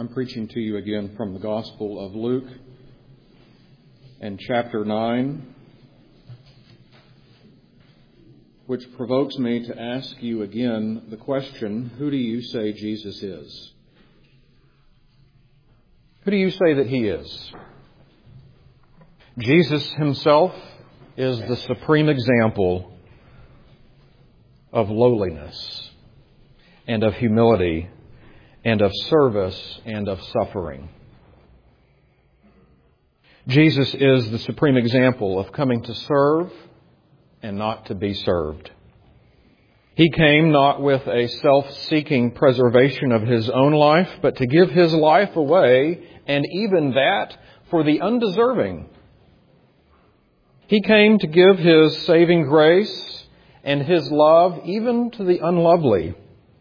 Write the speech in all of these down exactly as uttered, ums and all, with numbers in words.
I'm preaching to you again from the Gospel of Luke and chapter nine, which provokes me to ask you again the question, who do you say Jesus is? Who do you say that He is? Jesus Himself is the supreme example of lowliness and of humility and of service and of suffering. Jesus is the supreme example of coming to serve and not to be served. He came not with a self-seeking preservation of His own life, but to give His life away, and even that for the undeserving. He came to give His saving grace and His love even to the unlovely.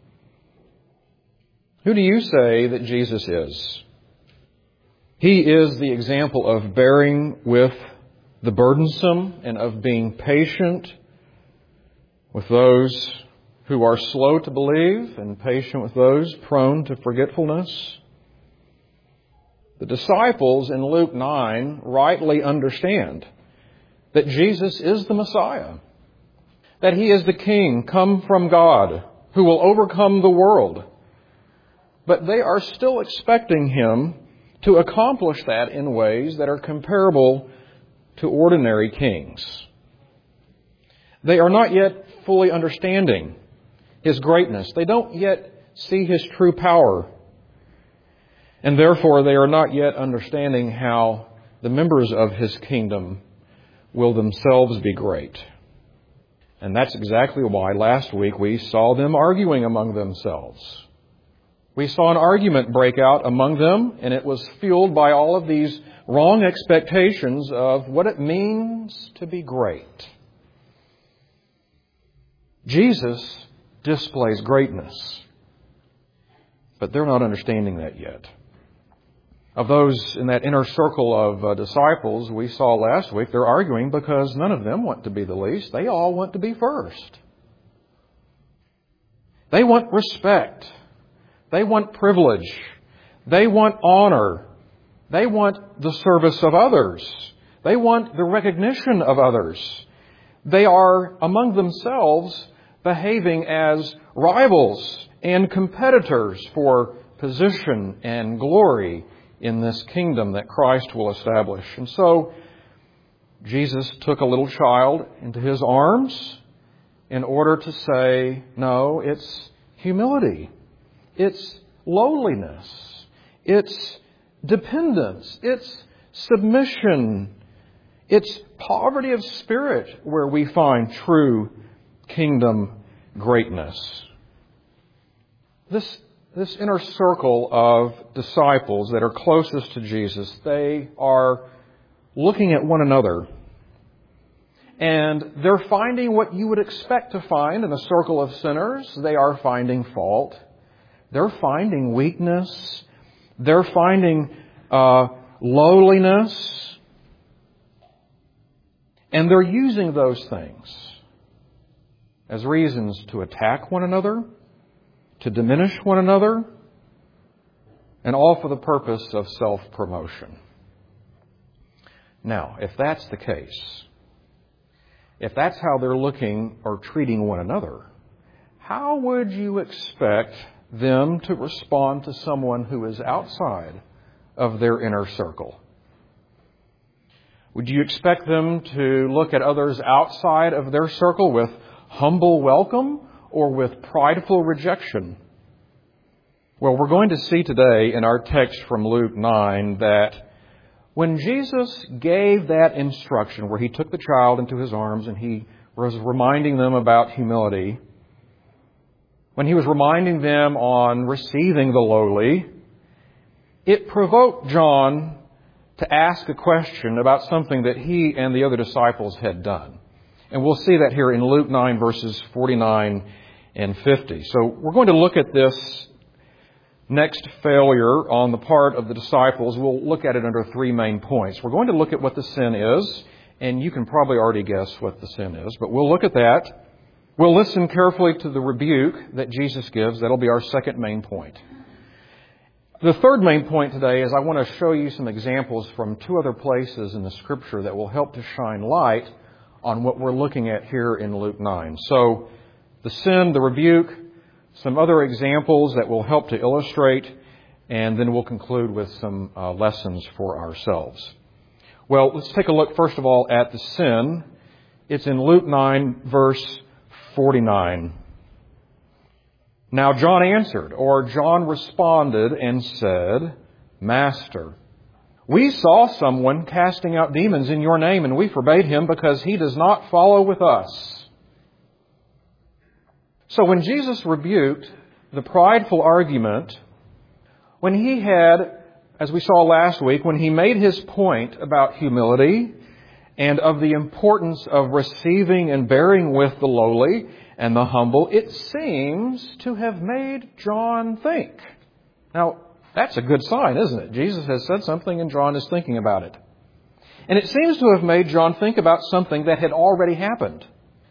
Who do you say that Jesus is? He is the example of bearing with the burdensome and of being patient with those who are slow to believe and patient with those prone to forgetfulness. The disciples in Luke nine rightly understand that Jesus is the Messiah, that He is the King come from God who will overcome the world. But they are still expecting Him to accomplish that in ways that are comparable to ordinary kings. They are not yet fully understanding His greatness. They don't yet see His true power. And therefore, they are not yet understanding how the members of His kingdom will themselves be great. And that's exactly why last week we saw them arguing among themselves. We saw an argument break out among them, and it was fueled by all of these wrong expectations of what it means to be great. Jesus displays greatness, but they're not understanding that yet. Of those in that inner circle of uh, disciples we saw last week, they're arguing because none of them want to be the least. They all want to be first. They want respect. They want privilege. They want honor. They want the service of others. They want the recognition of others. They are among themselves behaving as rivals and competitors for position and glory in this kingdom that Christ will establish. And so Jesus took a little child into His arms in order to say, no, it's humility. It's lowliness. It's dependence. It's submission. It's poverty of spirit where we find true kingdom greatness. This, this inner circle of disciples that are closest to Jesus, they are looking at one another. And they're finding what you would expect to find in a circle of sinners. They are finding fault. They're finding weakness. They're finding uh, lowliness. And they're using those things as reasons to attack one another, to diminish one another, and all for the purpose of self-promotion. Now, if that's the case, if that's how they're looking or treating one another, how would you expect them to respond to someone who is outside of their inner circle? Would you expect them to look at others outside of their circle with humble welcome or with prideful rejection? Well, we're going to see today in our text from Luke nine that when Jesus gave that instruction where He took the child into His arms and He was reminding them about humility, when He was reminding them on receiving the lowly, it provoked John to ask a question about something that he and the other disciples had done. And we'll see that here in Luke nine, verses forty-nine and fifty. So we're going to look at this next failure on the part of the disciples. We'll look at it under three main points. We're going to look at what the sin is, and you can probably already guess what the sin is, but we'll look at that. We'll listen carefully to the rebuke that Jesus gives. That'll be our second main point. The third main point today is I want to show you some examples from two other places in the Scripture that will help to shine light on what we're looking at here in Luke nine. So, the sin, the rebuke, some other examples that will help to illustrate, and then we'll conclude with some uh, lessons for ourselves. Well, let's take a look first of all at the sin. It's in Luke nine, verse forty-nine. Now John answered, or John responded and said, Master, we saw someone casting out demons in your name, and we forbade him because he does not follow with us. So when Jesus rebuked the prideful argument, when he had, as we saw last week, when he made his point about humility and of the importance of receiving and bearing with the lowly and the humble, it seems to have made John think. Now, that's a good sign, isn't it? Jesus has said something and John is thinking about it. And it seems to have made John think about something that had already happened.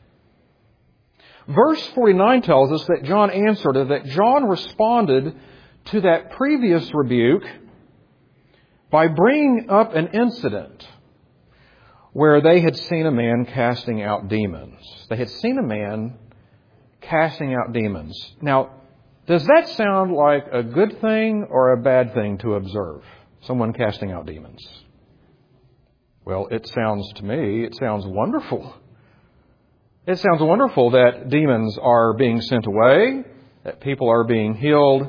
Verse forty-nine tells us that John answered, or that John responded to that previous rebuke by bringing up an incident where they had seen a man casting out demons. They had seen a man casting out demons. Now, does that sound like a good thing or a bad thing to observe? Someone casting out demons. Well, it sounds to me, it sounds wonderful. It sounds wonderful that demons are being sent away, that people are being healed.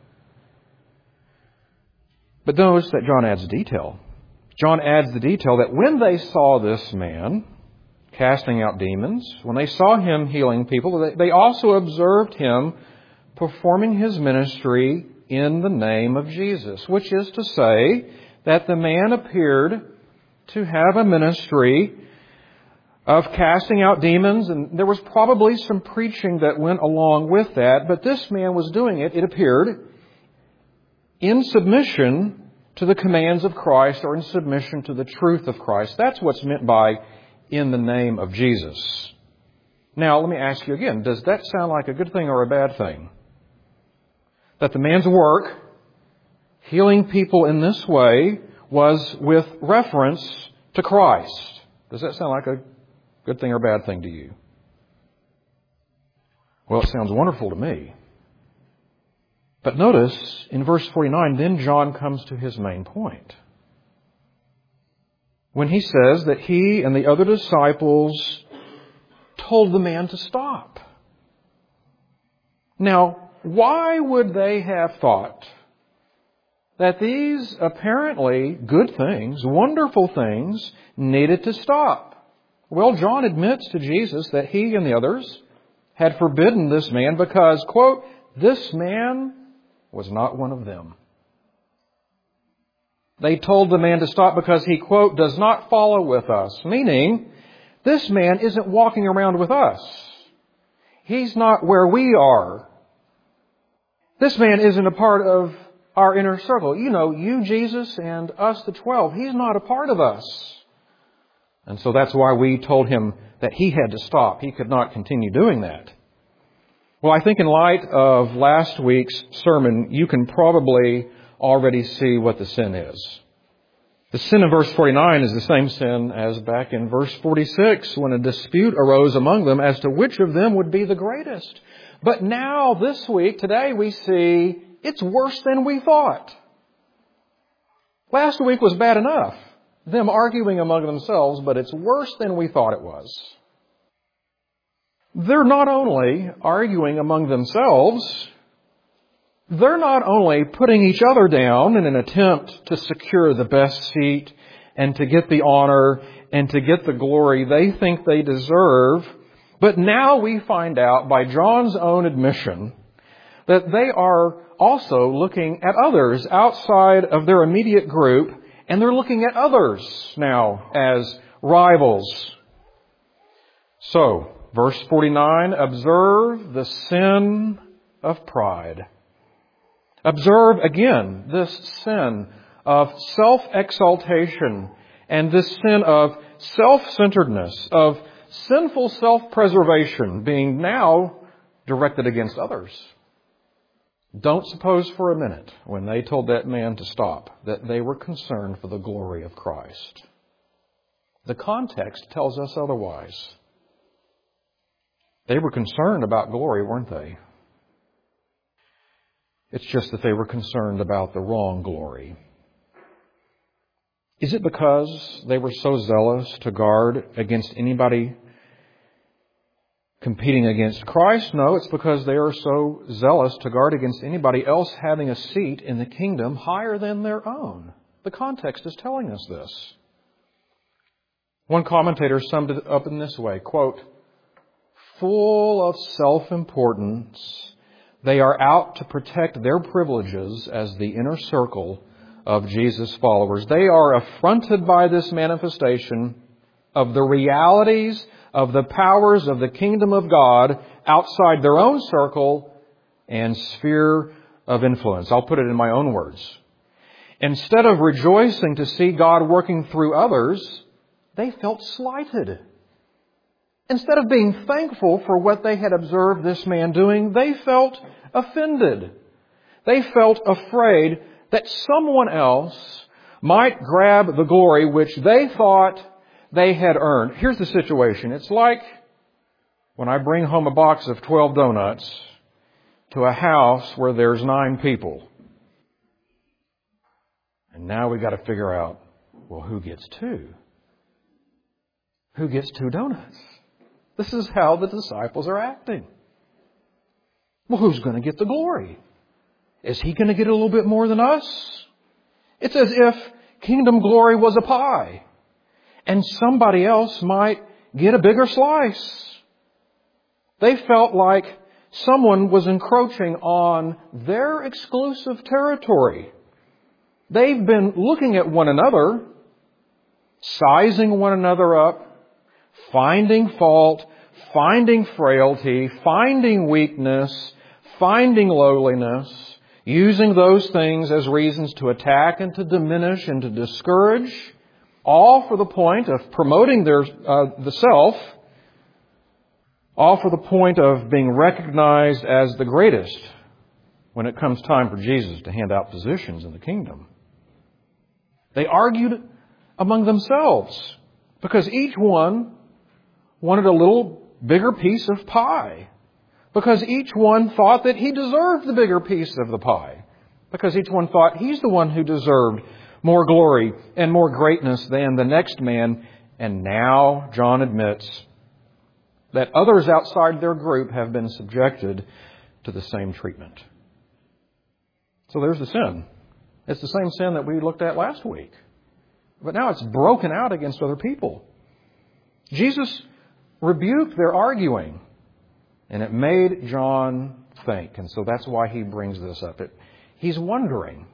But notice that John adds detail. John adds the detail that when they saw this man casting out demons, when they saw him healing people, they also observed him performing his ministry in the name of Jesus, which is to say that the man appeared to have a ministry of casting out demons, and there was probably some preaching that went along with that, but this man was doing it, it appeared, in submission to the commands of Christ, or in submission to the truth of Christ. That's what's meant by in the name of Jesus. Now, let me ask you again, does that sound like a good thing or a bad thing? That the man's work, healing people in this way, was with reference to Christ. Does that sound like a good thing or bad thing to you? Well, it sounds wonderful to me. But notice, in verse forty-nine, then John comes to his main point. When he says that he and the other disciples told the man to stop. Now, why would they have thought that these apparently good things, wonderful things, needed to stop? Well, John admits to Jesus that he and the others had forbidden this man because, quote, this man was not one of them. They told the man to stop because he, quote, does not follow with us. Meaning, this man isn't walking around with us. He's not where we are. This man isn't a part of our inner circle. You know, you, Jesus, and us, the twelve. He's not a part of us. And so that's why we told him that he had to stop. He could not continue doing that. Well, I think in light of last week's sermon, you can probably already see what the sin is. The sin in verse forty-nine is the same sin as back in verse forty-six, when a dispute arose among them as to which of them would be the greatest. But now, this week, today, we see it's worse than we thought. Last week was bad enough, them arguing among themselves, but it's worse than we thought it was. They're not only arguing among themselves, they're not only putting each other down in an attempt to secure the best seat and to get the honor and to get the glory they think they deserve, but now we find out by John's own admission that they are also looking at others outside of their immediate group, and they're looking at others now as rivals. So, verse forty-nine, observe the sin of pride. Observe again this sin of self-exaltation and this sin of self-centeredness, of sinful self-preservation being now directed against others. Don't suppose for a minute, when they told that man to stop, that they were concerned for the glory of Christ. The context tells us otherwise. They were concerned about glory, weren't they? It's just that they were concerned about the wrong glory. Is it because they were so zealous to guard against anybody competing against Christ? No, it's because they are so zealous to guard against anybody else having a seat in the kingdom higher than their own. The context is telling us this. One commentator summed it up in this way, quote, "Full of self-importance, they are out to protect their privileges as the inner circle of Jesus' followers. They are affronted by this manifestation of the realities of the powers of the kingdom of God outside their own circle and sphere of influence." I'll put it in my own words. Instead of rejoicing to see God working through others, they felt slighted. Instead of being thankful for what they had observed this man doing, they felt offended. They felt afraid that someone else might grab the glory which they thought they had earned. Here's the situation. It's like when I bring home a box of twelve donuts to a house where there's nine people. And now we've got to figure out, well, who gets two? Who gets two donuts? This is how the disciples are acting. Well, who's going to get the glory? Is he going to get a little bit more than us? It's as if kingdom glory was a pie, and somebody else might get a bigger slice. They felt like someone was encroaching on their exclusive territory. They've been looking at one another, sizing one another up, finding fault, finding frailty, finding weakness, finding lowliness, using those things as reasons to attack and to diminish and to discourage, all for the point of promoting their uh, the self, all for the point of being recognized as the greatest when it comes time for Jesus to hand out positions in the kingdom. They argued among themselves because each one wanted a little bigger piece of pie. Because each one thought that he deserved the bigger piece of the pie. Because each one thought he's the one who deserved more glory and more greatness than the next man. And now John admits that others outside their group have been subjected to the same treatment. So there's the sin. It's the same sin that we looked at last week. But now it's broken out against other people. Jesus rebuked their arguing. And it made John think. And so that's why he brings this up. It, he's wondering.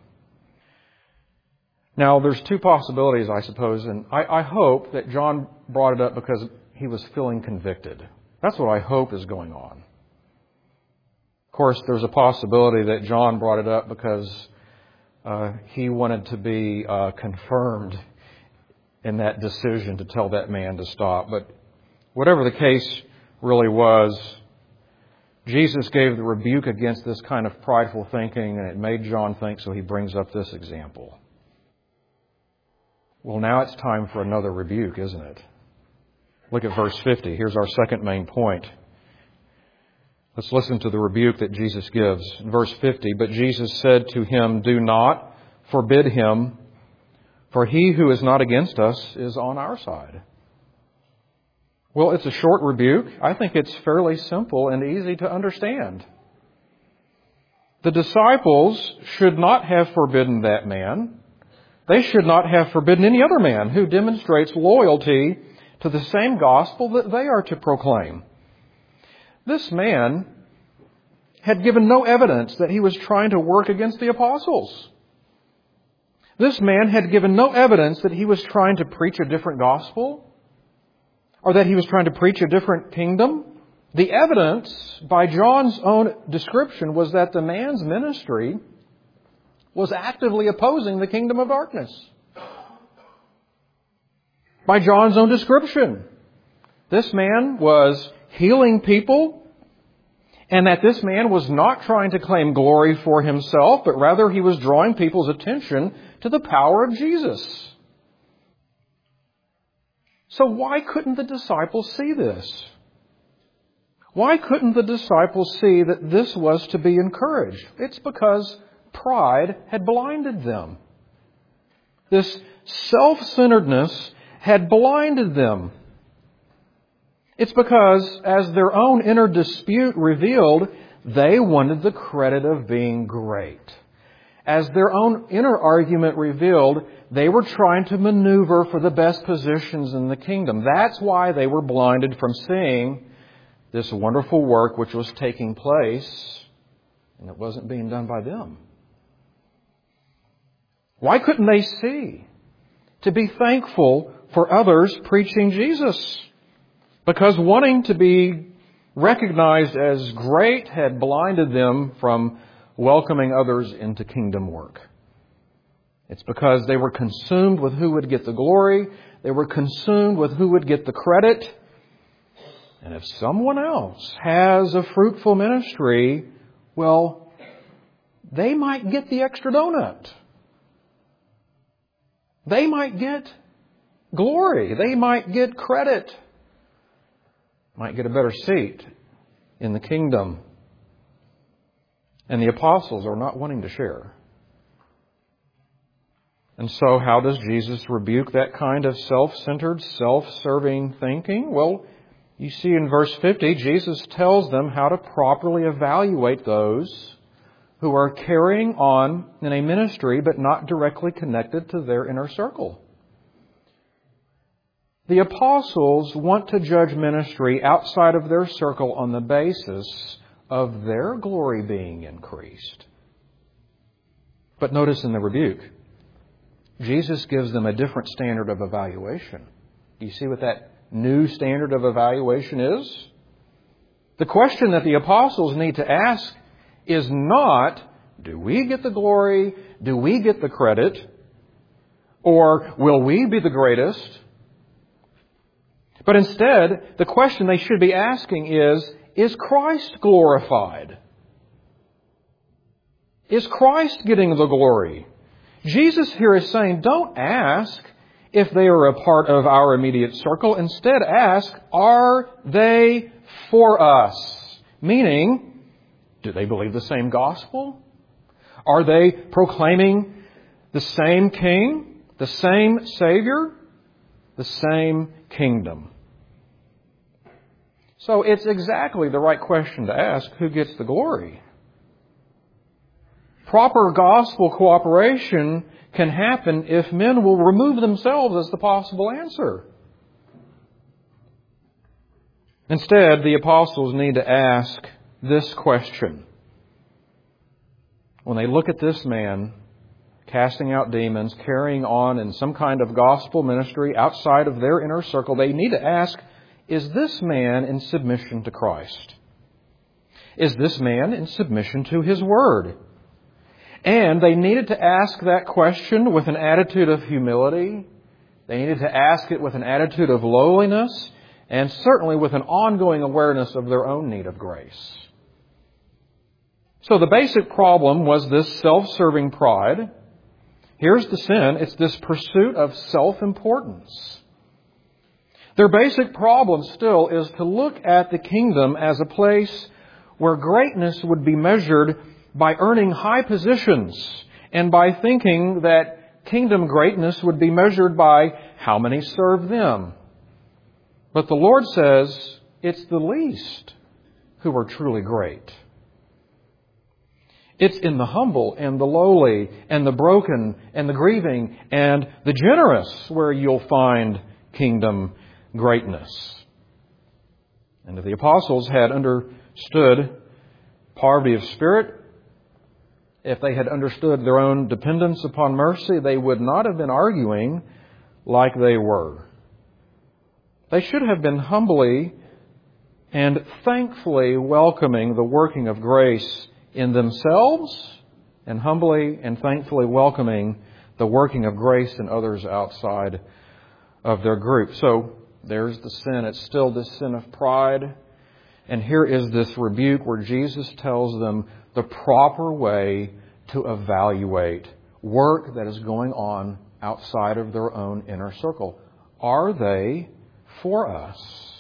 Now, there's two possibilities, I suppose. And I, I hope that John brought it up because he was feeling convicted. That's what I hope is going on. Of course, there's a possibility that John brought it up because uh, he wanted to be uh, confirmed in that decision to tell that man to stop. But whatever the case really was, Jesus gave the rebuke against this kind of prideful thinking, and it made John think, so he brings up this example. Well, now it's time for another rebuke, isn't it? Look at verse fifty. Here's our second main point. Let's listen to the rebuke that Jesus gives. In verse fifty, "But Jesus said to him, 'Do not forbid him, for he who is not against us is on our side.'" Well, it's a short rebuke. I think it's fairly simple and easy to understand. The disciples should not have forbidden that man. They should not have forbidden any other man who demonstrates loyalty to the same gospel that they are to proclaim. This man had given no evidence that he was trying to work against the apostles. This man had given no evidence that he was trying to preach a different gospel, or that he was trying to preach a different kingdom. The evidence, by John's own description, was that the man's ministry was actively opposing the kingdom of darkness. By John's own description, this man was healing people And that this man was not trying to claim glory for himself, but rather he was drawing people's attention to the power of Jesus. So why couldn't the disciples see this? Why couldn't the disciples see that this was to be encouraged? It's because pride had blinded them. This self-centeredness had blinded them. It's because, as their own inner dispute revealed, they wanted the credit of being great. As their own inner argument revealed, they were trying to maneuver for the best positions in the kingdom. That's why they were blinded from seeing this wonderful work which was taking place, and it wasn't being done by them. Why couldn't they see to be thankful for others preaching Jesus? Because wanting to be recognized as great had blinded them from welcoming others into kingdom work. It's because they were consumed with who would get the glory. They were consumed with who would get the credit. And if someone else has a fruitful ministry, well, they might get the extra donut. They might get glory. They might get credit. Might get a better seat in the kingdom. And the apostles are not wanting to share. And so how does Jesus rebuke that kind of self-centered, self-serving thinking? Well, you see in verse fifty, Jesus tells them how to properly evaluate those who are carrying on in a ministry but not directly connected to their inner circle. The apostles want to judge ministry outside of their circle on the basis of their glory being increased. But notice in the rebuke, Jesus gives them a different standard of evaluation. Do you see what that new standard of evaluation is? The question that the apostles need to ask is not, do we get the glory? Do we get the credit? Or will we be the greatest? But instead, the question they should be asking is, is Christ glorified? Is Christ getting the glory? Jesus here is saying, don't ask if they are a part of our immediate circle. Instead, ask, are they for us? Meaning, do they believe the same gospel? Are they proclaiming the same King, the same Savior, the same kingdom? So it's exactly the right question to ask, who gets the glory? Proper gospel cooperation can happen if men will remove themselves as the possible answer. Instead, the apostles need to ask this question. When they look at this man casting out demons, carrying on in some kind of gospel ministry outside of their inner circle, they need to ask, is this man in submission to Christ? Is this man in submission to His Word? And they needed to ask that question with an attitude of humility. They needed to ask it with an attitude of lowliness, and certainly with an ongoing awareness of their own need of grace. So the basic problem was this self-serving pride. Here's the sin. It's this pursuit of self-importance. Their basic problem still is to look at the kingdom as a place where greatness would be measured by earning high positions and by thinking that kingdom greatness would be measured by how many serve them. But the Lord says it's the least who are truly great. It's in the humble and the lowly and the broken and the grieving and the generous where you'll find kingdom greatness. And if the apostles had understood poverty of spirit, if they had understood their own dependence upon mercy, they would not have been arguing like they were. They should have been humbly and thankfully welcoming the working of grace in themselves and humbly and thankfully welcoming the working of grace in others outside of their group. So there's the sin. It's still the sin of pride. And here is this rebuke where Jesus tells them the proper way to evaluate work that is going on outside of their own inner circle. Are they for us?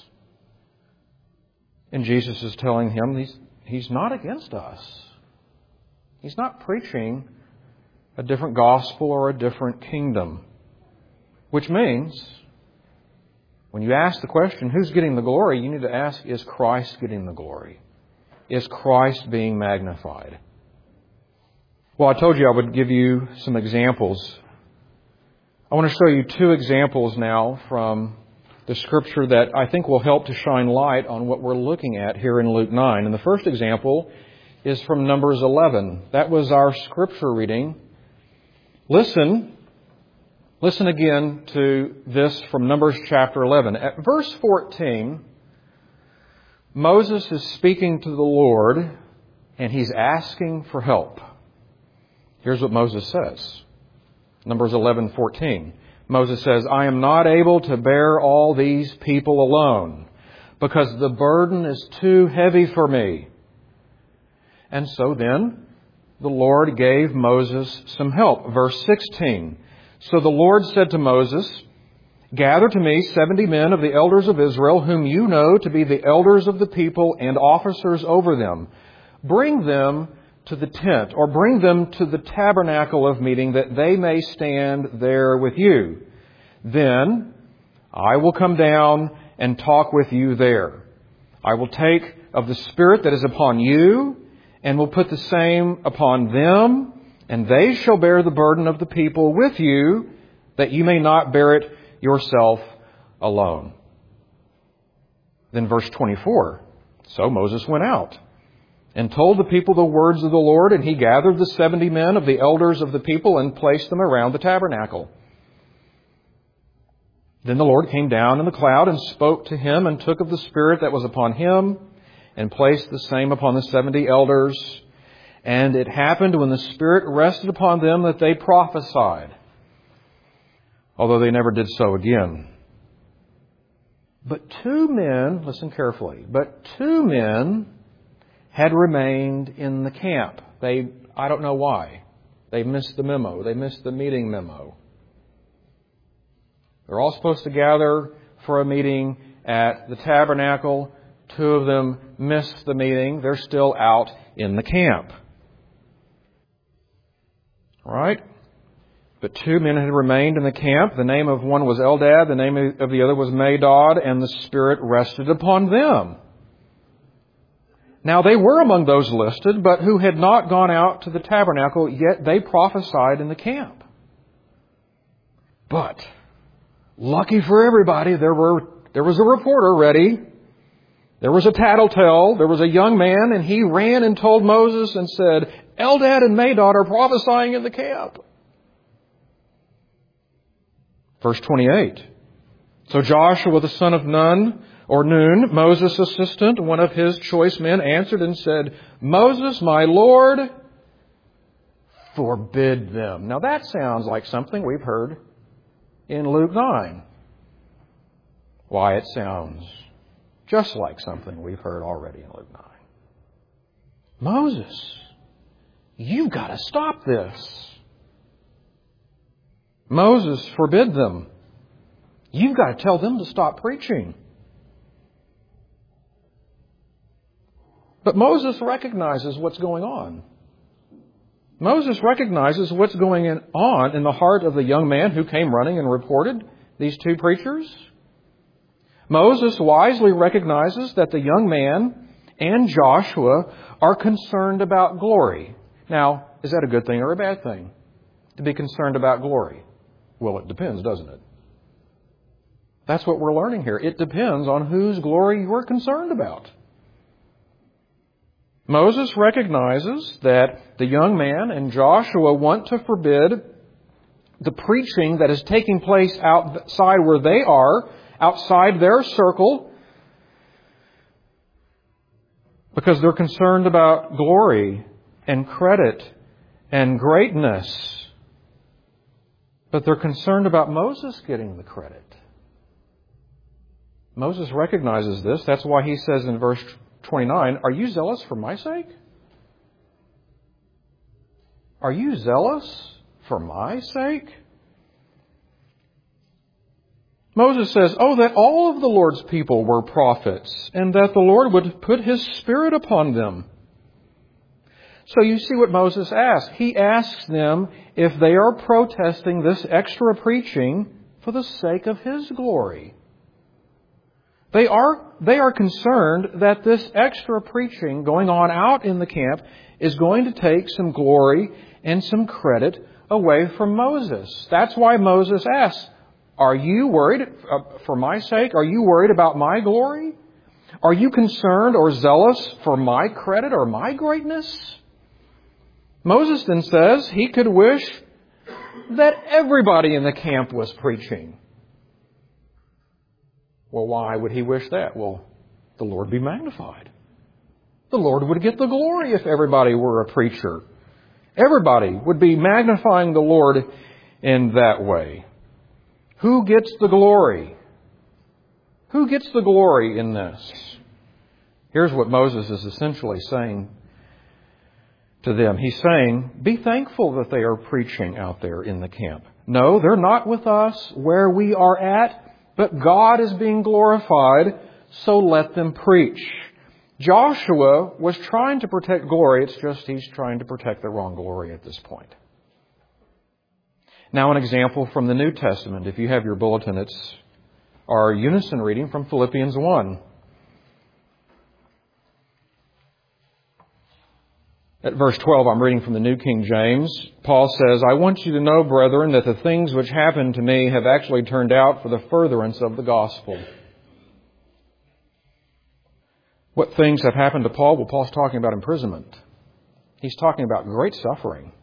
And Jesus is telling him he's, he's not against us. He's not preaching a different gospel or a different kingdom. Which means, when you ask the question, who's getting the glory? You need to ask, is Christ getting the glory? Is Christ being magnified? Well, I told you I would give you some examples. I want to show you two examples now from the Scripture that I think will help to shine light on what we're looking at here in Luke nine. And the first example is from Numbers eleven. That was our Scripture reading. Listen, listen again to this from Numbers chapter eleven. At verse fourteen, Moses is speaking to the Lord and he's asking for help. Here's what Moses says. Numbers eleven fourteen. Moses says, I am not able to bear all these people alone because the burden is too heavy for me. And so then the Lord gave Moses some help. Verse sixteen. So the Lord said to Moses, gather to me seventy men of the elders of Israel, whom you know to be the elders of the people and officers over them. Bring them to the tent, or bring them to the tabernacle of meeting, that they may stand there with you. Then I will come down and talk with you there. I will take of the Spirit that is upon you, and will put the same upon them, and they shall bear the burden of the people with you, that you may not bear it yourself alone. Then verse twenty-four. So Moses went out and told the people the words of the Lord, and he gathered the seventy men of the elders of the people and placed them around the tabernacle. Then the Lord came down in the cloud and spoke to him, and took of the Spirit that was upon him and placed the same upon the seventy elders. And it happened when the Spirit rested upon them that they prophesied, although they never did so again. But two men, listen carefully, but two men had remained in the camp. They, I don't know why. They missed the memo. They missed the meeting memo. They're all supposed to gather for a meeting at the tabernacle. Two of them missed the meeting. They're still out in the camp. All right? But two men had remained in the camp. The name of one was Eldad, the name of the other was Medad, and the Spirit rested upon them. Now they were among those listed, but who had not gone out to the tabernacle, yet they prophesied in the camp. But, lucky for everybody, there were there was a reporter ready. There was a tattletale. There was a young man, and he ran and told Moses and said, Eldad and Medad are prophesying in the camp. Verse twenty-eight. So Joshua the son of Nun, or Nun, Moses' assistant, one of his choice men, answered and said, Moses, my Lord, forbid them. Now that sounds like something we've heard in Luke nine. Why, it sounds just like something we've heard already in Luke nine. Moses, you've got to stop this. Moses, forbid them. You've got to tell them to stop preaching. But Moses recognizes what's going on. Moses recognizes what's going on in the heart of the young man who came running and reported these two preachers. Moses wisely recognizes that the young man and Joshua are concerned about glory. Now, is that a good thing or a bad thing? To be concerned about glory? Well, it depends, doesn't it? That's what we're learning here. It depends on whose glory you're concerned about. Moses recognizes that the young man and Joshua want to forbid the preaching that is taking place outside where they are, outside their circle, because they're concerned about glory and credit and greatness. But they're concerned about Moses getting the credit. Moses recognizes this. That's why he says in verse twenty-nine, are you zealous for my sake? Are you zealous for my sake? Moses says, oh, that all of the Lord's people were prophets, and that the Lord would put His Spirit upon them. So you see what Moses asks. He asks them if they are protesting this extra preaching for the sake of His glory. They are, they are concerned that this extra preaching going on out in the camp is going to take some glory and some credit away from Moses. That's why Moses asks, are you worried for my sake? Are you worried about my glory? Are you concerned or zealous for my credit or my greatness? Moses then says he could wish that everybody in the camp was preaching. Well, why would he wish that? Well, the Lord be magnified. The Lord would get the glory if everybody were a preacher. Everybody would be magnifying the Lord in that way. Who gets the glory? Who gets the glory in this? Here's what Moses is essentially saying to them. He's saying, be thankful that they are preaching out there in the camp. No, they're not with us where we are at, but God is being glorified, so let them preach. Joshua was trying to protect glory. It's just he's trying to protect the wrong glory at this point. Now an example from the New Testament. If you have your bulletin, it's our unison reading from Philippians one. At verse twelve, I'm reading from the New King James. Paul says, I want you to know, brethren, that the things which happened to me have actually turned out for the furtherance of the gospel. What things have happened to Paul? Well, Paul's talking about imprisonment. He's talking about great suffering.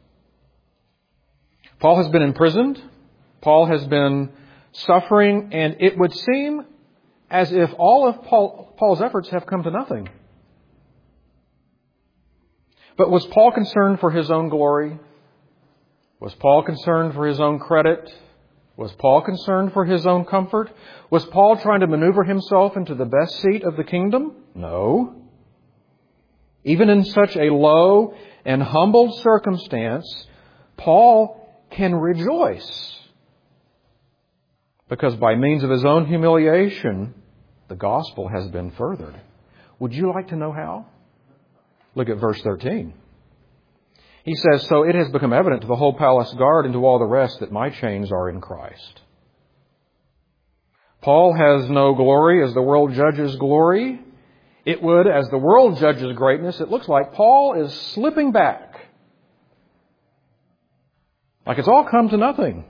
Paul has been imprisoned. Paul has been suffering, and it would seem as if all of Paul, Paul's efforts have come to nothing. But was Paul concerned for his own glory? Was Paul concerned for his own credit? Was Paul concerned for his own comfort? Was Paul trying to maneuver himself into the best seat of the kingdom? No. Even in such a low and humbled circumstance, Paul can rejoice. Because by means of his own humiliation, the gospel has been furthered. Would you like to know how? Look at verse thirteen. He says, so it has become evident to the whole palace guard and to all the rest that my chains are in Christ. Paul has no glory as the world judges glory. It would, as the world judges greatness, it looks like Paul is slipping back. Like it's all come to nothing.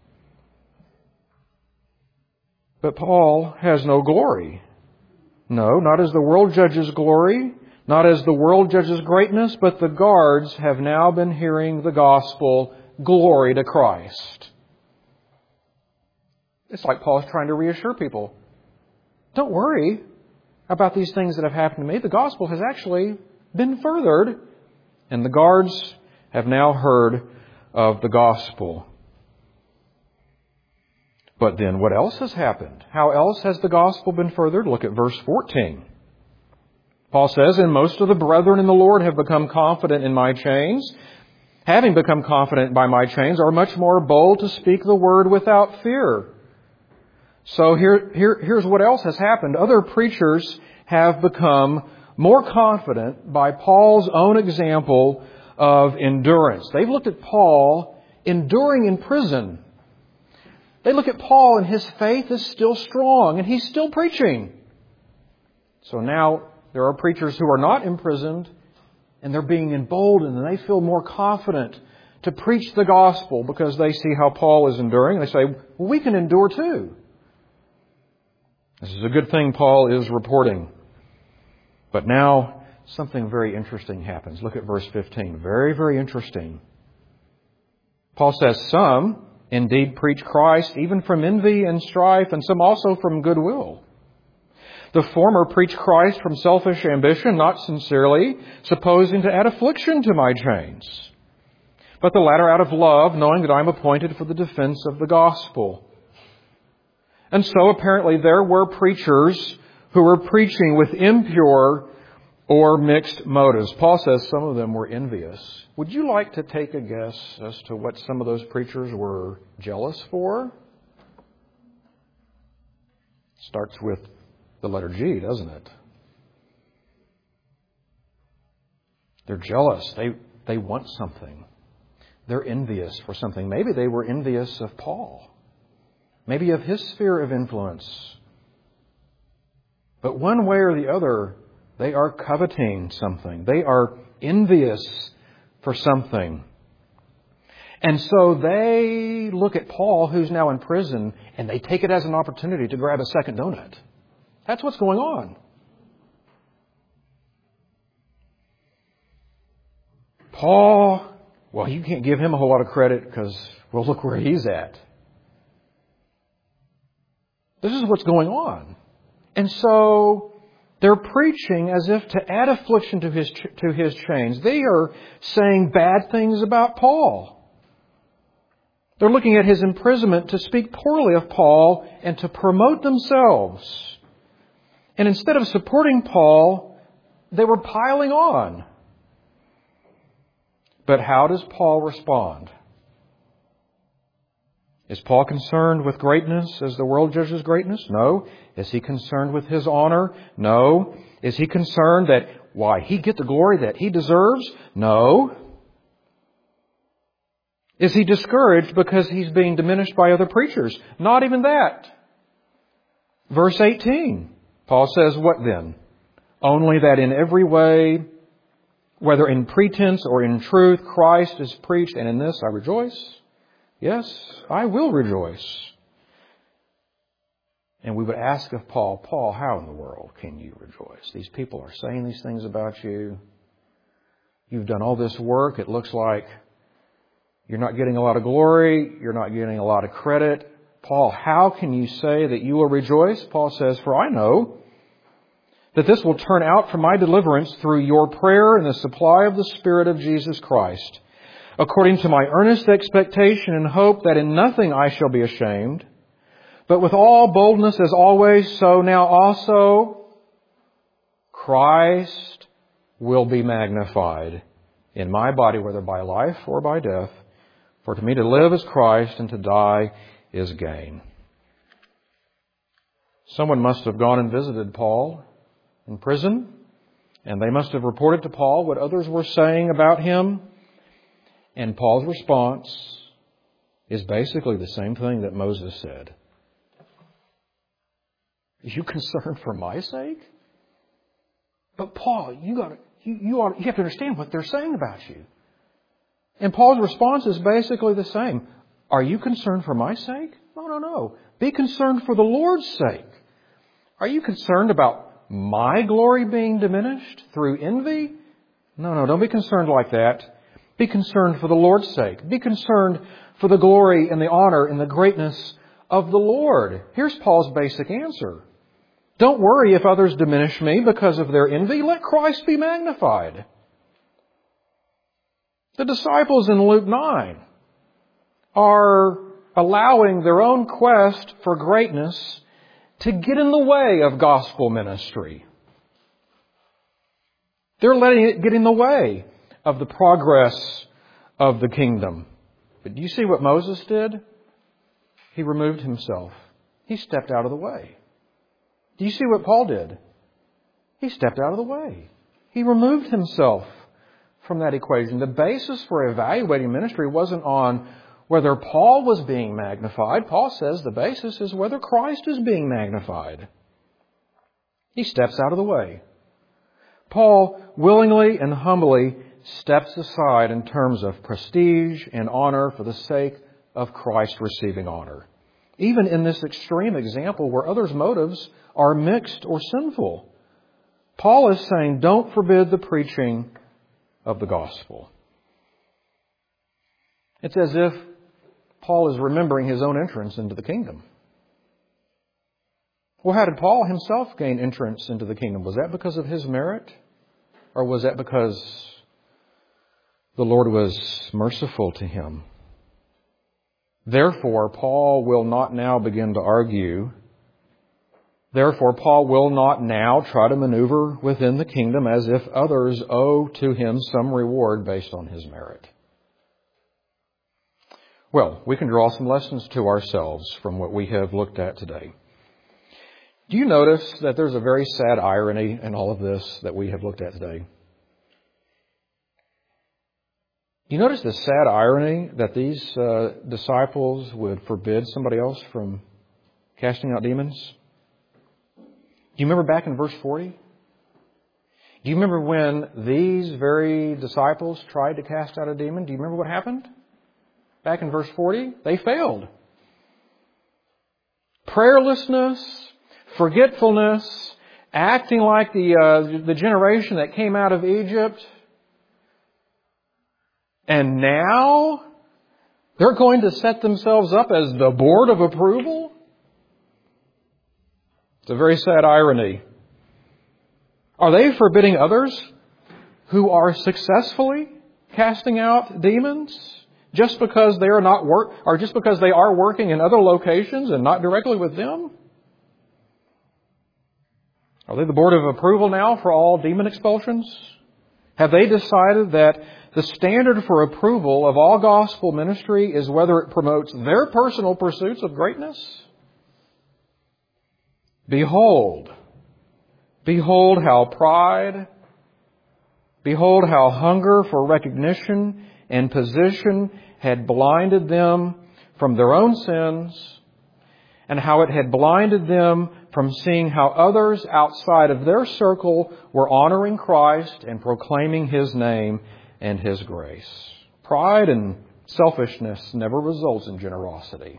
But Paul has no glory. No, not as the world judges glory. Not as the world judges greatness, but the guards have now been hearing the gospel, glory to Christ. It's like Paul's trying to reassure people. Don't worry about these things that have happened to me. The gospel has actually been furthered, and the guards have now heard of the gospel. But then what else has happened? How else has the gospel been furthered? Look at verse fourteen. Paul says, and most of the brethren in the Lord have become confident in my chains. Having become confident by my chains, are much more bold to speak the word without fear. So here, here, here's what else has happened. Other preachers have become more confident by Paul's own example of endurance. They've looked at Paul enduring in prison. They look at Paul and his faith is still strong and he's still preaching. So now there are preachers who are not imprisoned and they're being emboldened and they feel more confident to preach the gospel because they see how Paul is enduring. They say, well, we can endure too. This is a good thing Paul is reporting. But now something very interesting happens. Look at verse fifteen. Very, very interesting. Paul says, some indeed preach Christ even from envy and strife, and some also from goodwill. The former preach Christ from selfish ambition, not sincerely, supposing to add affliction to my chains. But the latter out of love, knowing that I am appointed for the defense of the gospel. And so apparently there were preachers who were preaching with impure or mixed motives. Paul says some of them were envious. Would you like to take a guess as to what some of those preachers were jealous for? Starts with the letter G, doesn't it? They're jealous. They, they want something. They're envious for something. Maybe they were envious of Paul. Maybe of his sphere of influence. But one way or the other, they are coveting something. They are envious for something. And so they look at Paul, who's now in prison, and they take it as an opportunity to grab a second donut. That's what's going on. Paul, well, you can't give him a whole lot of credit because, well, look where he's at. This is what's going on. And so they're preaching as if to add affliction to his to his chains. They are saying bad things about Paul. They're looking at his imprisonment to speak poorly of Paul and to promote themselves. And instead of supporting Paul, they were piling on. But how does Paul respond? Is Paul concerned with greatness as the world judges greatness? No. Is he concerned with his honor? No. Is he concerned that, why, he get the glory that he deserves? No. Is he discouraged because he's being diminished by other preachers? Not even that. Verse eighteen, Paul says, what then? Only that in every way, whether in pretense or in truth, Christ is preached, and in this I rejoice. Yes, I will rejoice. And we would ask of Paul, Paul, how in the world can you rejoice? These people are saying these things about you. You've done all this work. It looks like you're not getting a lot of glory. You're not getting a lot of credit. Paul, how can you say that you will rejoice? Paul says, for I know that this will turn out for my deliverance through your prayer and the supply of the Spirit of Jesus Christ, according to my earnest expectation and hope that in nothing I shall be ashamed, but with all boldness as always, so now also Christ will be magnified in my body, whether by life or by death. For to me to live is Christ, and to die is gain. Someone must have gone and visited Paul in prison, and they must have reported to Paul what others were saying about him. And Paul's response is basically the same thing that Moses said. Are you concerned for my sake? But Paul, you got you you, ought, you have to understand what they're saying about you. And Paul's response is basically the same. Are you concerned for my sake? No, no, no. Be concerned for the Lord's sake. Are you concerned about my glory being diminished through envy? No, no, don't be concerned like that. Be concerned for the Lord's sake. Be concerned for the glory and the honor and the greatness of the Lord. Here's Paul's basic answer. Don't worry if others diminish me because of their envy. Let Christ be magnified. The disciples in Luke nine are allowing their own quest for greatness to get in the way of gospel ministry. They're letting it get in the way of the progress of the kingdom. But do you see what Moses did? He removed himself. He stepped out of the way. Do you see what Paul did? He stepped out of the way. He removed himself from that equation. The basis for evaluating ministry wasn't on whether Paul was being magnified. Paul says the basis is whether Christ is being magnified. He steps out of the way. Paul willingly and humbly steps aside in terms of prestige and honor for the sake of Christ receiving honor. Even in this extreme example where others' motives are mixed or sinful, Paul is saying, don't forbid the preaching of the gospel. It's as if Paul is remembering his own entrance into the kingdom. Well, how did Paul himself gain entrance into the kingdom? Was that because of his merit? Or was that because the Lord was merciful to him? Therefore, Paul will not now begin to argue Therefore, Paul will not now try to maneuver within the kingdom as if others owe to him some reward based on his merit. Well, we can draw some lessons to ourselves from what we have looked at today. Do you notice that there's a very sad irony in all of this that we have looked at today? Do you notice the sad irony that these uh, disciples would forbid somebody else from casting out demons? Do you remember back in verse forty? Do you remember when these very disciples tried to cast out a demon? Do you remember what happened? Back in verse forty, they failed. Prayerlessness, forgetfulness, acting like the uh, the generation that came out of Egypt. And now they're going to set themselves up as the board of approval? It's a very sad irony. Are they forbidding others who are successfully casting out demons just because they are not work, or just because they are working in other locations and not directly with them? Are they the board of approval now for all demon expulsions? Have they decided that the standard for approval of all gospel ministry is whether it promotes their personal pursuits of greatness? Behold, behold how pride, behold how hunger for recognition and position had blinded them from their own sins, and how it had blinded them from seeing how others outside of their circle were honoring Christ and proclaiming His name and His grace. Pride and selfishness never results in generosity.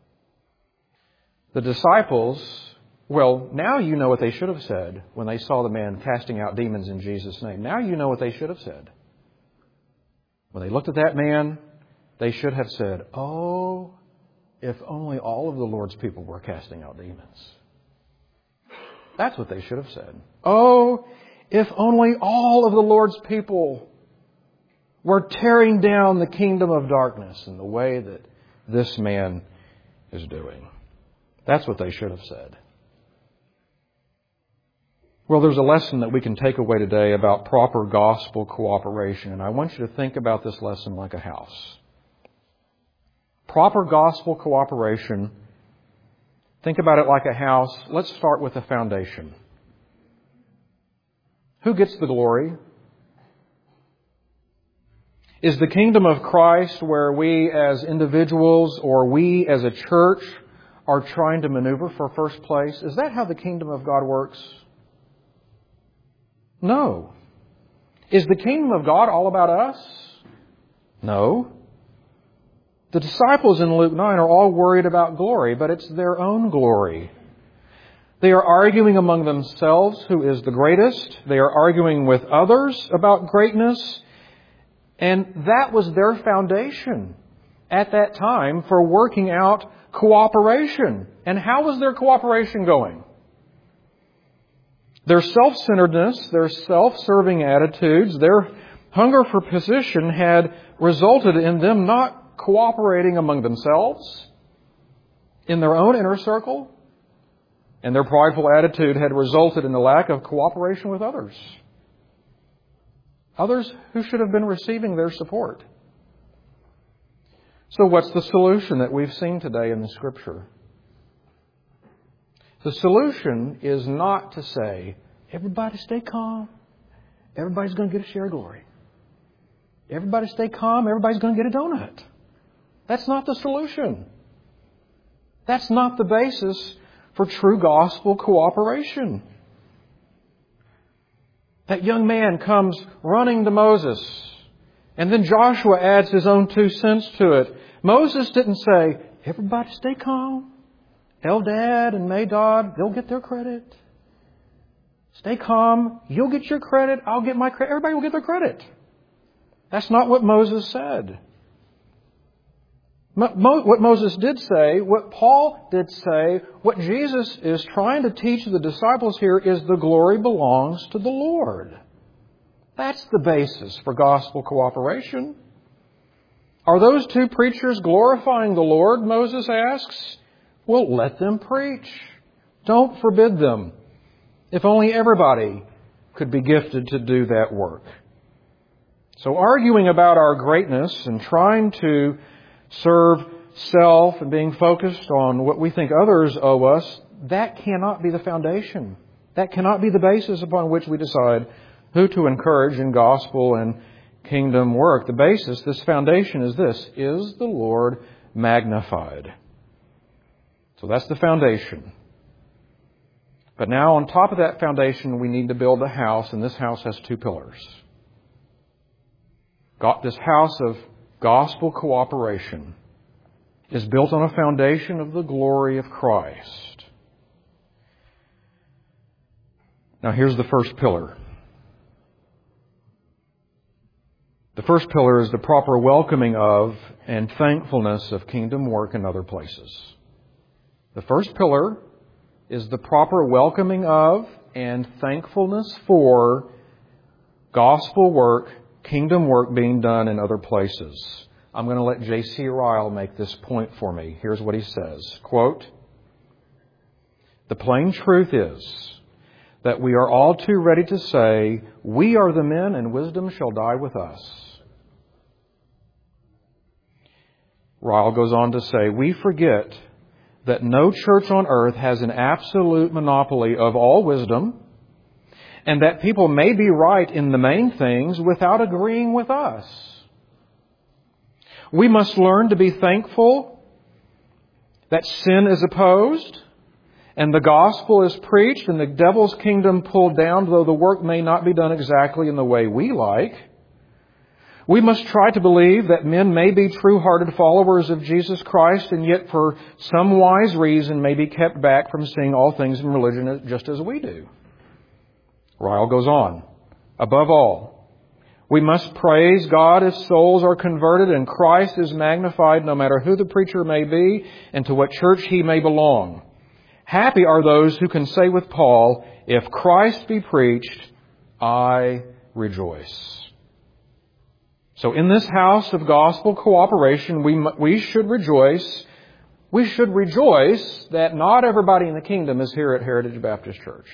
The disciples, well, now you know what they should have said when they saw the man casting out demons in Jesus' name. Now you know what they should have said. When they looked at that man, they should have said, "Oh, if only all of the Lord's people were casting out demons." That's what they should have said. "Oh, if only all of the Lord's people were tearing down the kingdom of darkness in the way that this man is doing." That's what they should have said. Well, there's a lesson that we can take away today about proper gospel cooperation, and I want you to think about this lesson like a house. Proper gospel cooperation, think about it like a house. Let's start with the foundation. Who gets the glory? Is the kingdom of Christ where we as individuals or we as a church are trying to maneuver for first place? Is that how the kingdom of God works? No. Is the kingdom of God all about us? No. The disciples in Luke nine are all worried about glory, but it's their own glory. They are arguing among themselves who is the greatest. They are arguing with others about greatness. And that was their foundation at that time for working out cooperation. And how was their cooperation going? Their self-centeredness, their self-serving attitudes, their hunger for position had resulted in them not cooperating among themselves, in their own inner circle, and their prideful attitude had resulted in the lack of cooperation with others. Others who should have been receiving their support. So what's the solution that we've seen today in the Scripture? The solution is not to say, everybody stay calm. Everybody's going to get a share of glory. Everybody stay calm. Everybody's going to get a donut. That's not the solution. That's not the basis for true gospel cooperation. That young man comes running to Moses, and then Joshua adds his own two cents to it. Moses didn't say, everybody stay calm. Eldad and Medad, they'll get their credit. Stay calm. You'll get your credit. I'll get my credit. Everybody will get their credit. That's not what Moses said. Mo- what Moses did say, what Paul did say, what Jesus is trying to teach the disciples here is the glory belongs to the Lord. That's the basis for gospel cooperation. Are those two preachers glorifying the Lord, Moses asks? Well, let them preach. Don't forbid them. If only everybody could be gifted to do that work. So arguing about our greatness and trying to serve self and being focused on what we think others owe us, that cannot be the foundation. That cannot be the basis upon which we decide who to encourage in gospel and kingdom work. The basis, this foundation is this: is the Lord magnified? So that's the foundation. But now on top of that foundation, we need to build a house, and this house has two pillars. Got this house of gospel cooperation is built on a foundation of the glory of Christ. Now here's the first pillar. The first pillar is the proper welcoming of and thankfulness of kingdom work in other places. The first pillar is the proper welcoming of and thankfulness for gospel work, kingdom work being done in other places. I'm going to let J C Ryle make this point for me. Here's what he says. Quote, "The plain truth is that we are all too ready to say, 'We are the men and wisdom shall die with us.'" Ryle goes on to say, "We forget that no church on earth has an absolute monopoly of all wisdom, and that people may be right in the main things without agreeing with us. We must learn to be thankful that sin is opposed, and the gospel is preached, and the devil's kingdom pulled down, though the work may not be done exactly in the way we like. We must try to believe that men may be true-hearted followers of Jesus Christ, and yet for some wise reason may be kept back from seeing all things in religion just as we do." Ryle goes on, "Above all, we must praise God as souls are converted and Christ is magnified, no matter who the preacher may be and to what church he may belong. Happy are those who can say with Paul, 'If Christ be preached, I rejoice.'" So in this house of gospel cooperation, we we should rejoice. We should rejoice that not everybody in the kingdom is here at Heritage Baptist Church.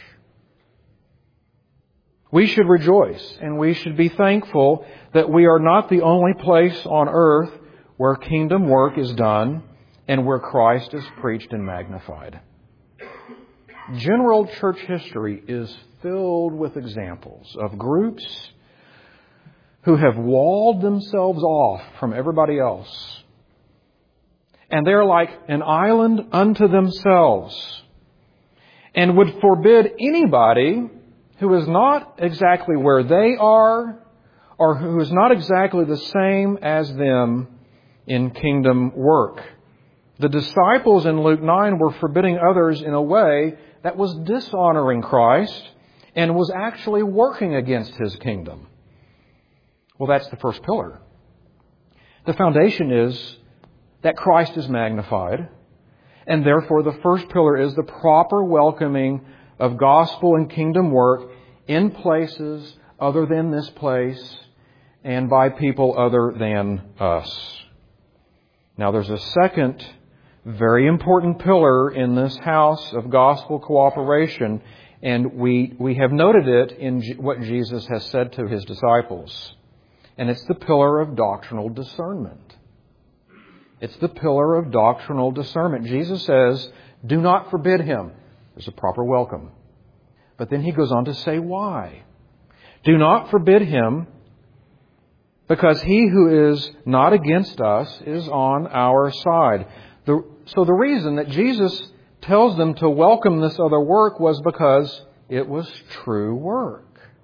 We should rejoice, and we should be thankful that we are not the only place on earth where kingdom work is done and where Christ is preached and magnified. General church history is filled with examples of groups who have walled themselves off from everybody else. And they're like an island unto themselves and would forbid anybody who is not exactly where they are or who is not exactly the same as them in kingdom work. The disciples in Luke nine were forbidding others in a way that was dishonoring Christ and was actually working against His kingdom. Well, that's the first pillar. The foundation is that Christ is magnified, and therefore the first pillar is the proper welcoming of gospel and kingdom work in places other than this place and by people other than us. Now, there's a second very important pillar in this house of gospel cooperation, and we, we have noted it in G- what Jesus has said to His disciples. And it's the pillar of doctrinal discernment. It's the pillar of doctrinal discernment. Jesus says, do not forbid him. There's a proper welcome. But then He goes on to say why. Do not forbid him, because he who is not against us is on our side. The, so the reason that Jesus tells them to welcome this other work was because it was true work.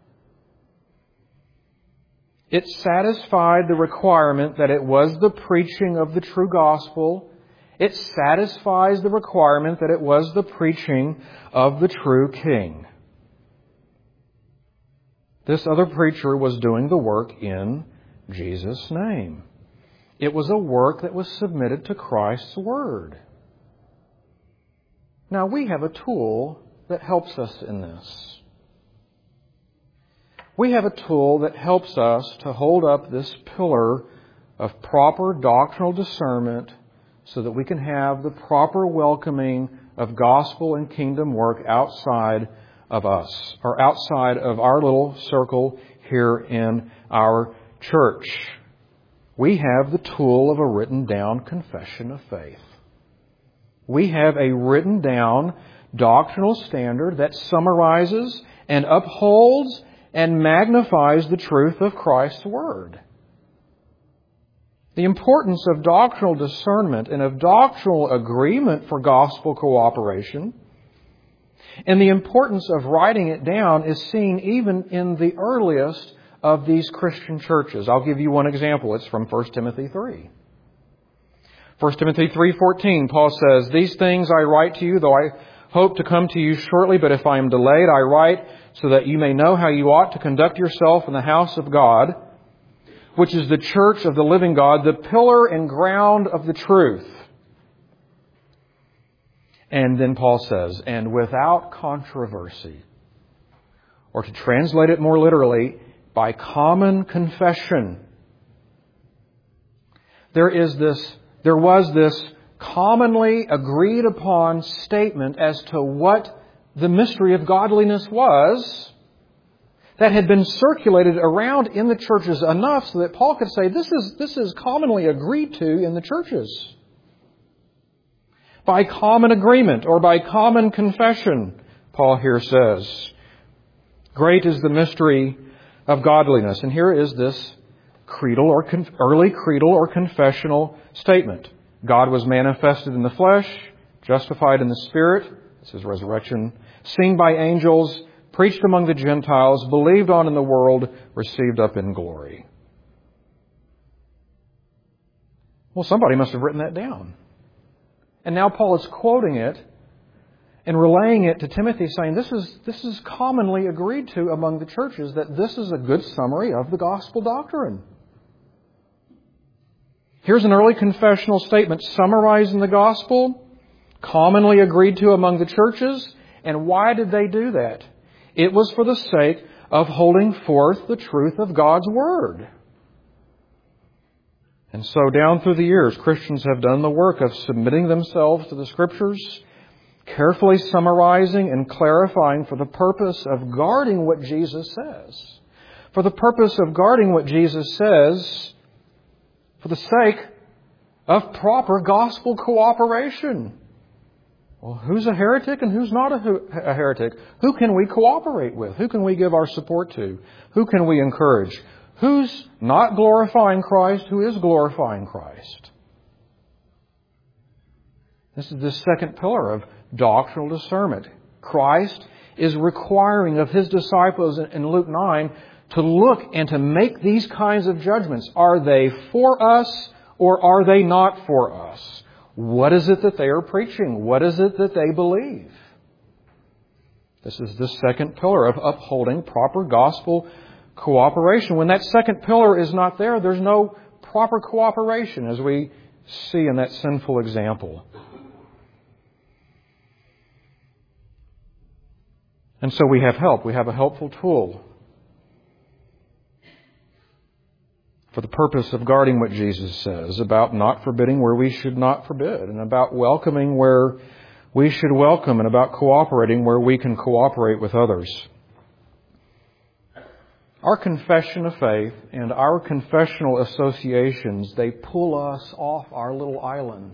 It satisfied the requirement that it was the preaching of the true gospel. It satisfies the requirement that it was the preaching of the true King. This other preacher was doing the work in Jesus' name. It was a work that was submitted to Christ's Word. Now, we have a tool that helps us in this. We have a tool that helps us to hold up this pillar of proper doctrinal discernment so that we can have the proper welcoming of gospel and kingdom work outside of us, or outside of our little circle here in our church. We have the tool of a written down confession of faith. We have a written down doctrinal standard that summarizes and upholds and magnifies the truth of Christ's Word. The importance of doctrinal discernment and of doctrinal agreement for gospel cooperation, and the importance of writing it down, is seen even in the earliest of these Christian churches. I'll give you one example. It's from First Timothy three. First Timothy three fourteen, Paul says, "These things I write to you, though I hope to come to you shortly, but if I am delayed, I write so that you may know how you ought to conduct yourself in the house of God, which is the church of the living God, the pillar and ground of the truth." And then Paul says, "and without controversy," or to translate it more literally, by common confession. There is this, there was this commonly agreed upon statement as to what the mystery of godliness was, that had been circulated around in the churches enough so that Paul could say, this is, this is commonly agreed to in the churches. By common agreement or by common confession, Paul here says, great is the mystery of godliness. And here is this creedal or con- early creedal or confessional statement. God was manifested in the flesh, justified in the Spirit, this is resurrection, seen by angels, preached among the Gentiles, believed on in the world, received up in glory. Well, somebody must have written that down. And now Paul is quoting it and relaying it to Timothy, saying this is, this is commonly agreed to among the churches, that this is a good summary of the gospel doctrine. Here's an early confessional statement summarizing the gospel, commonly agreed to among the churches. And why did they do that? It was for the sake of holding forth the truth of God's Word. And so down through the years, Christians have done the work of submitting themselves to the Scriptures, carefully summarizing and clarifying for the purpose of guarding what Jesus says. For the purpose of guarding what Jesus says, for the sake of proper gospel cooperation. Well, who's a heretic and who's not a, a heretic? Who can we cooperate with? Who can we give our support to? Who can we encourage? Who's not glorifying Christ? Who is glorifying Christ? This is the second pillar of doctrinal discernment. Christ is requiring of His disciples in Luke nine to look and to make these kinds of judgments. Are they for us or are they not for us? What is it that they are preaching? What is it that they believe? This is the second pillar of upholding proper gospel cooperation. When that second pillar is not there, there's no proper cooperation, as we see in that sinful example. And so we have help. We have a helpful tool for the purpose of guarding what Jesus says about not forbidding where we should not forbid, and about welcoming where we should welcome, and about cooperating where we can cooperate with others. Our confession of faith and our confessional associations, they pull us off our little island.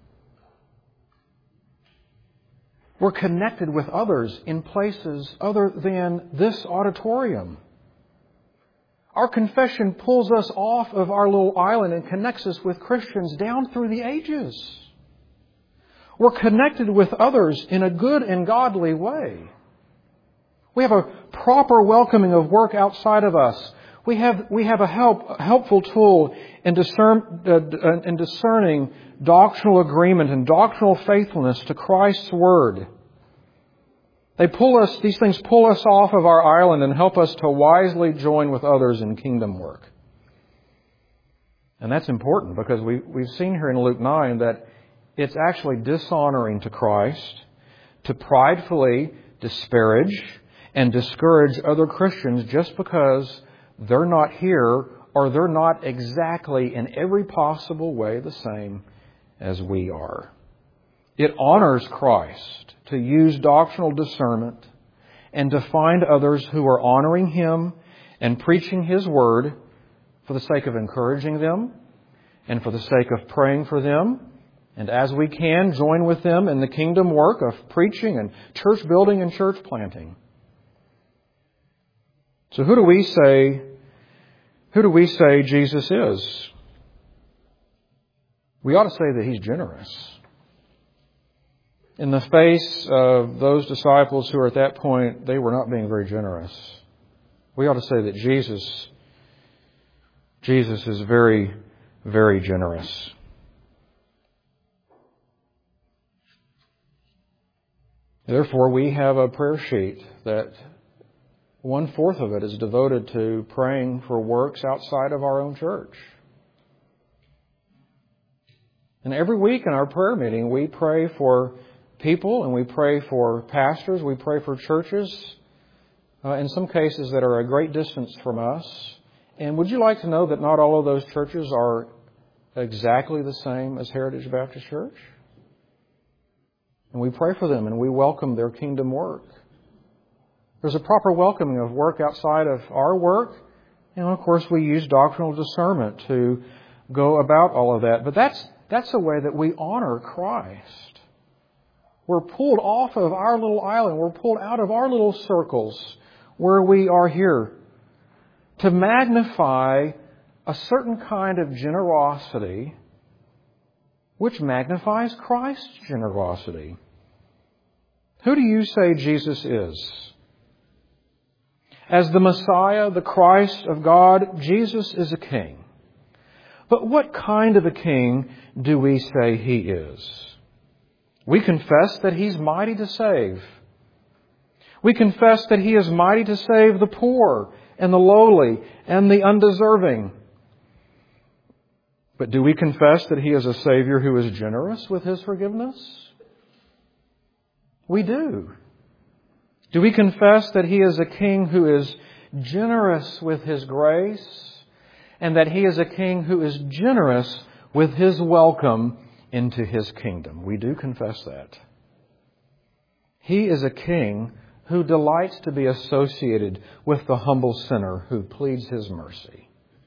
We're connected with others in places other than this auditorium. Our confession pulls us off of our little island and connects us with Christians down through the ages. We're connected with others in a good and godly way. We have a proper welcoming of work outside of us. We have, we have a, help, a helpful tool in, discern, uh, in discerning doctrinal agreement and doctrinal faithfulness to Christ's Word. They pull us, these things pull us off of our island and help us to wisely join with others in kingdom work. And that's important because we, we've seen here in Luke nine that it's actually dishonoring to Christ to pridefully disparage and discourage other Christians just because they're not here or they're not exactly in every possible way the same as we are. It honors Christ to use doctrinal discernment and to find others who are honoring Him and preaching His Word for the sake of encouraging them and for the sake of praying for them. And as we can, join with them in the kingdom work of preaching and church building and church planting. So who do we say, who do we say Jesus is? We ought to say that He's generous. In the face of those disciples who are at that point, they were not being very generous. We ought to say that Jesus, Jesus is very, very generous. Therefore, we have a prayer sheet that one-fourth of it is devoted to praying for works outside of our own church. And every week in our prayer meeting, we pray for people and we pray for pastors. We pray for churches, uh, in some cases that are a great distance from us. And would you like to know that not all of those churches are exactly the same as Heritage Baptist Church? And we pray for them and we welcome their kingdom work. There's a proper welcoming of work outside of our work. And of course we use doctrinal discernment to go about all of that. But that's that's a way that we honor Christ. We're pulled off of our little island. We're pulled out of our little circles where we are here to magnify a certain kind of generosity which magnifies Christ's generosity. Who do you say Jesus is? As the Messiah, the Christ of God, Jesus is a king. But what kind of a king do we say He is? We confess that He's mighty to save. We confess that He is mighty to save the poor and the lowly and the undeserving. But do we confess that He is a Savior who is generous with His forgiveness? We do. Do we confess that He is a King who is generous with His grace and that He is a King who is generous with His welcome into His kingdom? We do confess that. He is a King who delights to be associated with the humble sinner who pleads His mercy.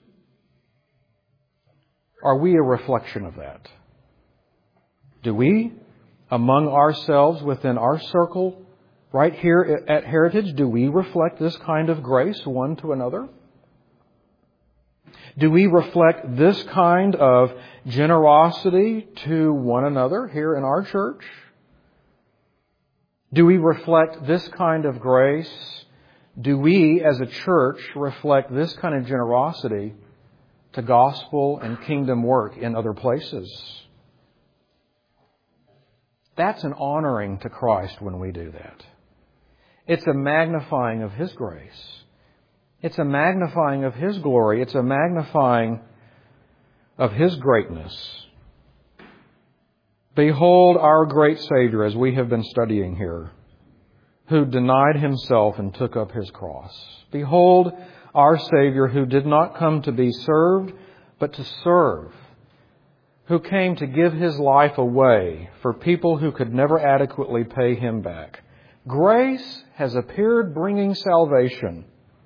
Are we a reflection of that? Do we, among ourselves, within our circle, right here at Heritage, do we reflect this kind of grace one to another? Do we reflect this kind of generosity to one another here in our church? Do we reflect this kind of grace? Do we, as a church, reflect this kind of generosity to gospel and kingdom work in other places? That's an honoring to Christ when we do that. It's a magnifying of His grace. It's a magnifying of His glory. It's a magnifying of His greatness. Behold our great Savior, as we have been studying here, who denied Himself and took up His cross. Behold our Savior, who did not come to be served, but to serve, who came to give His life away for people who could never adequately pay Him back. Grace has appeared, bringing salvation.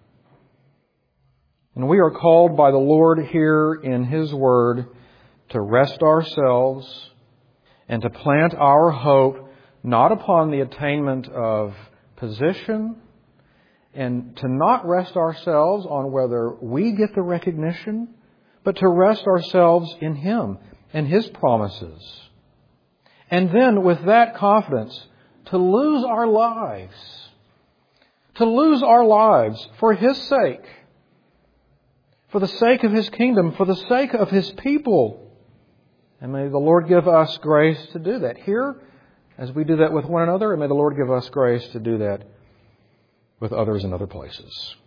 And we are called by the Lord here in His Word to rest ourselves and to plant our hope not upon the attainment of position, and to not rest ourselves on whether we get the recognition, but to rest ourselves in Him and His promises. And then with that confidence, to lose our lives, to lose our lives for His sake, for the sake of His kingdom, for the sake of His people. And may the Lord give us grace to do that here, as we do that with one another, and may the Lord give us grace to do that with others in other places.